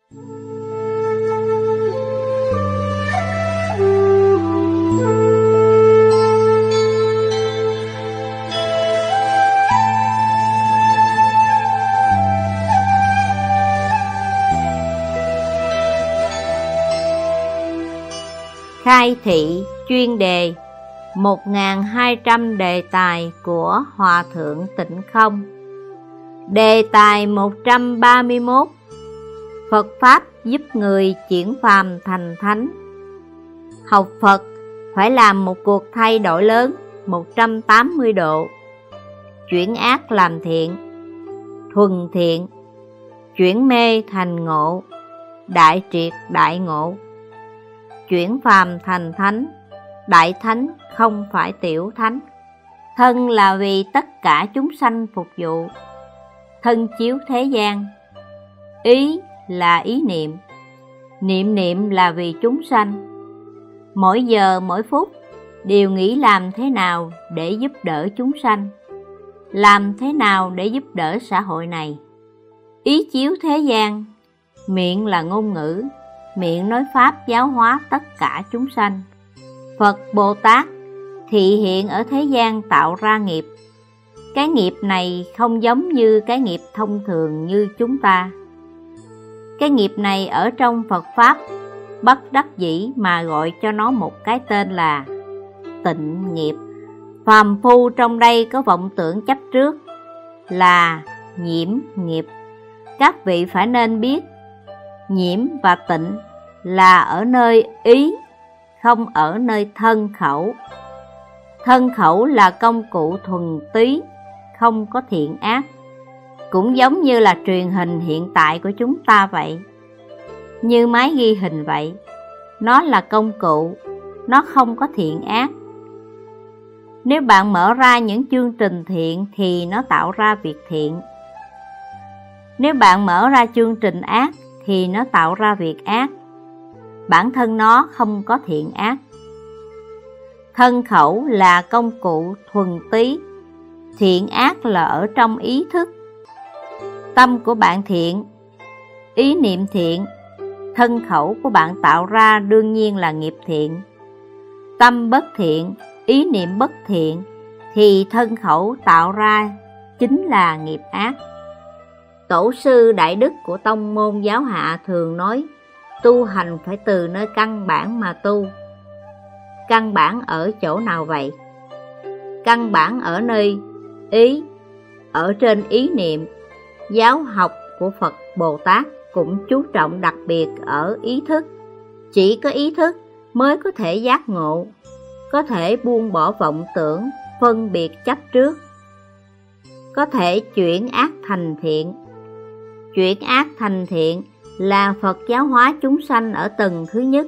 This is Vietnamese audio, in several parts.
Khai thị chuyên đề 1200 đề tài của Hòa Thượng Tịnh Không. Đề tài 131: Phật Pháp giúp người chuyển phàm thành thánh. Học Phật phải làm một cuộc thay đổi lớn 180 độ. Chuyển ác làm thiện, thuần thiện, chuyển mê thành ngộ, đại triệt đại ngộ. Chuyển phàm thành thánh, đại thánh không phải tiểu thánh. Thân là vì tất cả chúng sanh phục vụ, thân chiếu thế gian. Ý là ý niệm, niệm niệm là vì chúng sanh. Mỗi giờ mỗi phút đều nghĩ làm thế nào để giúp đỡ chúng sanh, làm thế nào để giúp đỡ xã hội này. Ý chiếu thế gian, miệng là ngôn ngữ, miệng nói pháp giáo hóa tất cả chúng sanh. Phật Bồ Tát thị hiện ở thế gian tạo ra nghiệp. Cái nghiệp này không giống như cái nghiệp thông thường như chúng ta. Cái nghiệp này ở trong Phật Pháp bất đắc dĩ mà gọi cho nó một cái tên là tịnh nghiệp. Phàm phu trong đây có vọng tưởng chấp trước là nhiễm nghiệp. Các vị phải nên biết, nhiễm và tịnh là ở nơi ý, không ở nơi thân khẩu. Thân khẩu là công cụ thuần túy, không có thiện ác. Cũng giống như là truyền hình hiện tại của chúng ta vậy, như máy ghi hình vậy. Nó là công cụ, nó không có thiện ác. Nếu bạn mở ra những chương trình thiện thì nó tạo ra việc thiện. Nếu bạn mở ra chương trình ác thì nó tạo ra việc ác. Bản thân nó không có thiện ác. Thân khẩu là công cụ thuần túy, thiện ác là ở trong ý thức. Tâm của bạn thiện, ý niệm thiện, thân khẩu của bạn tạo ra đương nhiên là nghiệp thiện. Tâm bất thiện, ý niệm bất thiện thì thân khẩu tạo ra chính là nghiệp ác. Tổ sư đại đức của tông môn giáo hạ thường nói, tu hành phải từ nơi căn bản mà tu. Căn bản ở chỗ nào vậy? Căn bản ở nơi ý, ở trên ý niệm. Giáo học của Phật Bồ Tát cũng chú trọng đặc biệt ở ý thức. Chỉ có ý thức mới có thể giác ngộ, có thể buông bỏ vọng tưởng, phân biệt chấp trước, có thể chuyển ác thành thiện. Chuyển ác thành thiện là Phật giáo hóa chúng sanh ở tầng thứ nhất.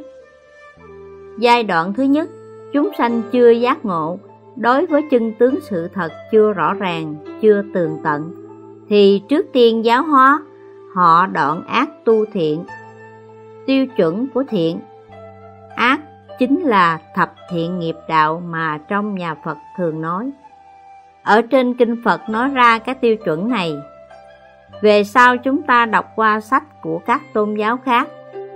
Giai đoạn thứ nhất, chúng sanh chưa giác ngộ, đối với chân tướng sự thật chưa rõ ràng, chưa tường tận, thì trước tiên giáo hóa, họ đoạn ác tu thiện. Tiêu chuẩn của thiện, ác chính là thập thiện nghiệp đạo mà trong nhà Phật thường nói. Ở trên kinh Phật nói ra cái tiêu chuẩn này. Về sau chúng ta đọc qua sách của các tôn giáo khác,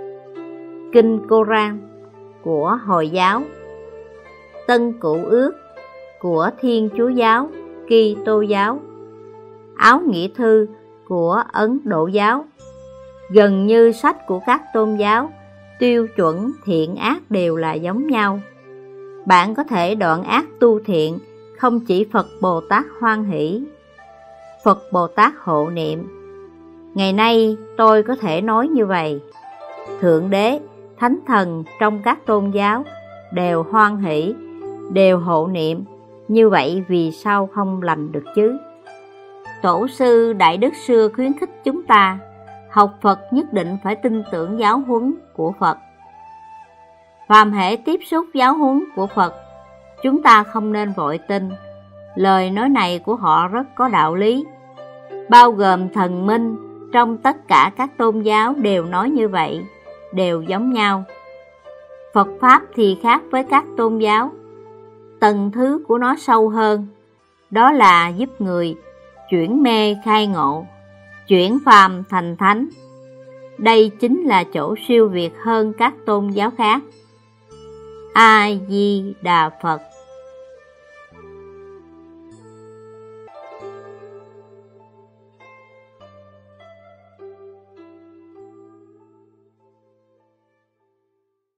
Kinh Koran của Hồi giáo, Tân Cựu Ước của Thiên Chúa giáo, Kitô giáo, Áo Nghĩa Thư của Ấn Độ giáo. Gần như sách của các tôn giáo, tiêu chuẩn thiện ác đều là giống nhau. Bạn có thể đoạn ác tu thiện, không chỉ Phật Bồ Tát hoan hỷ, Phật Bồ Tát hộ niệm. Ngày nay tôi có thể nói như vậy, Thượng Đế, Thánh Thần trong các tôn giáo đều hoan hỷ, đều hộ niệm. Như vậy vì sao không làm được chứ? Tổ sư Đại Đức xưa khuyến khích chúng ta học Phật nhất định phải tin tưởng giáo huấn của Phật. Phàm hễ tiếp xúc giáo huấn của Phật, chúng ta không nên vội tin. Lời nói này của họ rất có đạo lý. Bao gồm thần minh trong tất cả các tôn giáo đều nói như vậy, đều giống nhau. Phật Pháp thì khác với các tôn giáo. Tầng thứ của nó sâu hơn, đó là giúp người chuyển mê khai ngộ, chuyển phàm thành thánh. Đây chính là chỗ siêu việt hơn các tôn giáo khác. A Di Đà Phật.